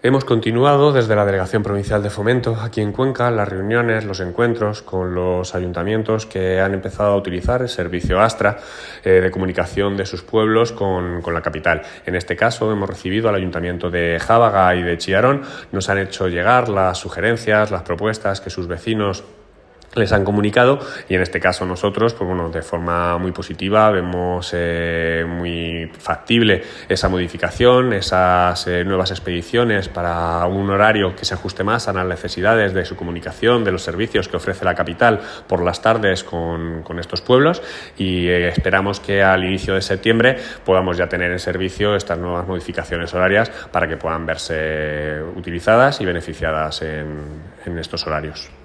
Hemos continuado desde la Delegación Provincial de Fomento aquí en Cuenca las reuniones, los encuentros con los ayuntamientos que han empezado a utilizar el servicio Astra de comunicación de sus pueblos con la capital. En este caso hemos recibido al Ayuntamiento de Jábaga y de Chillarón. Nos han hecho llegar las sugerencias, las propuestas que sus vecinos les han comunicado, y en este caso nosotros, pues bueno, de forma muy positiva vemos muy factible esa modificación, esas nuevas expediciones para un horario que se ajuste más a las necesidades de su comunicación, de los servicios que ofrece la capital por las tardes con estos pueblos, y esperamos que al inicio de septiembre podamos ya tener en servicio estas nuevas modificaciones horarias para que puedan verse utilizadas y beneficiadas en estos horarios.